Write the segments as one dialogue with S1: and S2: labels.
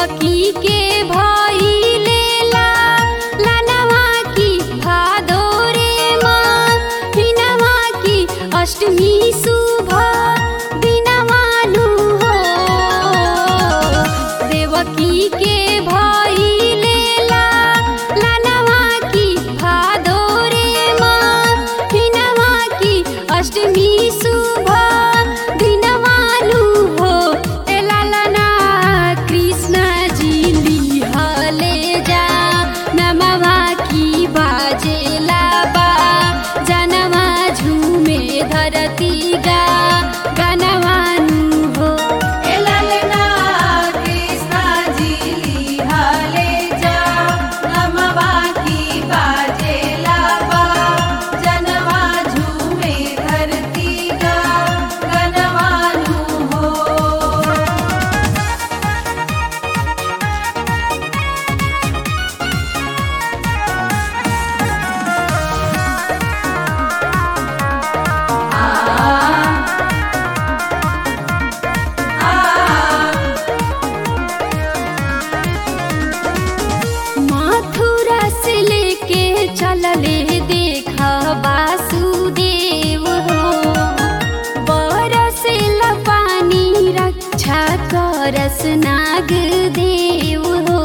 S1: देवकी के भइलेला लालवा की भादो रे माँ हिनवा की अष्टमी शुभ दिनवानु हो देवकी के भइलेला लालवा की भादो रे माँ हिनवा की अष्टमी शुभ दिनवानु हो ए लालना कृष्ण जी लिहले जा नमवा की बाजेला बा जनवा झूमे धरती गा गनवानु हो
S2: ए ललना कृष्ण जी लिहले जा नमवा की बाजेला बा जनवा झूमे धरती गा गनवानु हो।
S1: मथुरा से लेके चलले देखा वासुदेव हो बरसेल पानी रक्षा करस नाग देव हो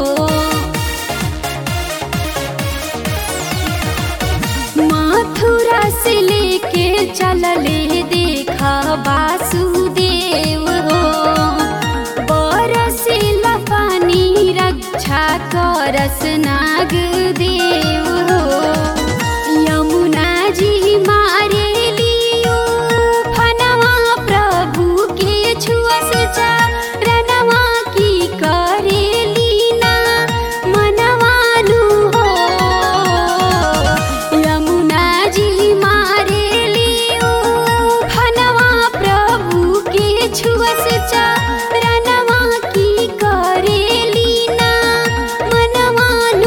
S1: मथुरा से लेके चलले देखा वासुदेव हो बरसेल पानी रक्षा करस नाग देव हो यमुना जी मारे लियो फनवा प्रभु के छुअस चरणवा की करे लीना मनवानु हो यमुना जी मारे लियो फनवा प्रभु के छुअस चरणवा की करे लीना मनवानु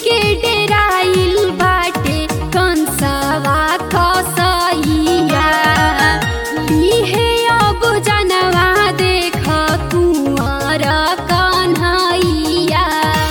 S1: के डेराइल बाटे कंसवा कसैया लिहे अब जनवा देख कुंवर कन्हैया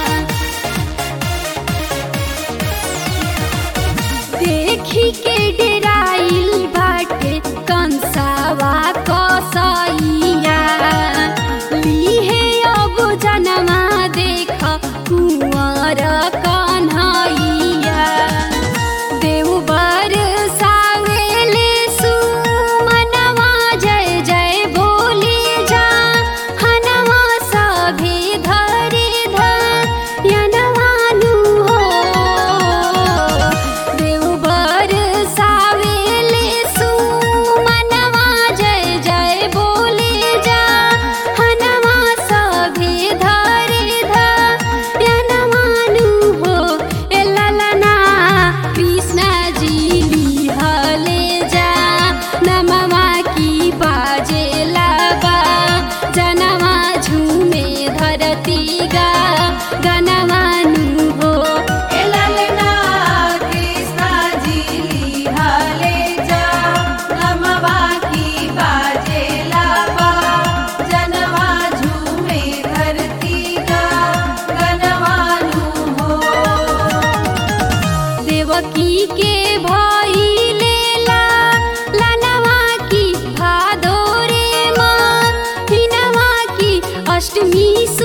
S1: देखी के डेराइल बाटे कंसवा कसैया लिहे अब जनवा देख कुंवर कन्हैया देवबर सावेले सुमनवा जय जय बोले जा हनवा सभे धरे धयनवानु हो देवबर सावेले सुमनवा जय जय बोले जा हनवा सभे धरे धयनवानु हो ए ललना कृष्ण जी लिहले जा नमवा की बाजेला बा जनवा झूमे धरती गा गनवानु हो
S2: ए ललना कृष्ण जी लिहले जा नमवा की बाजेला बा जनवा झूमे धरती का गनवानु हो
S1: देवकी के भइले ललनवा की भादोरे माँ हिनवा की अष्टमी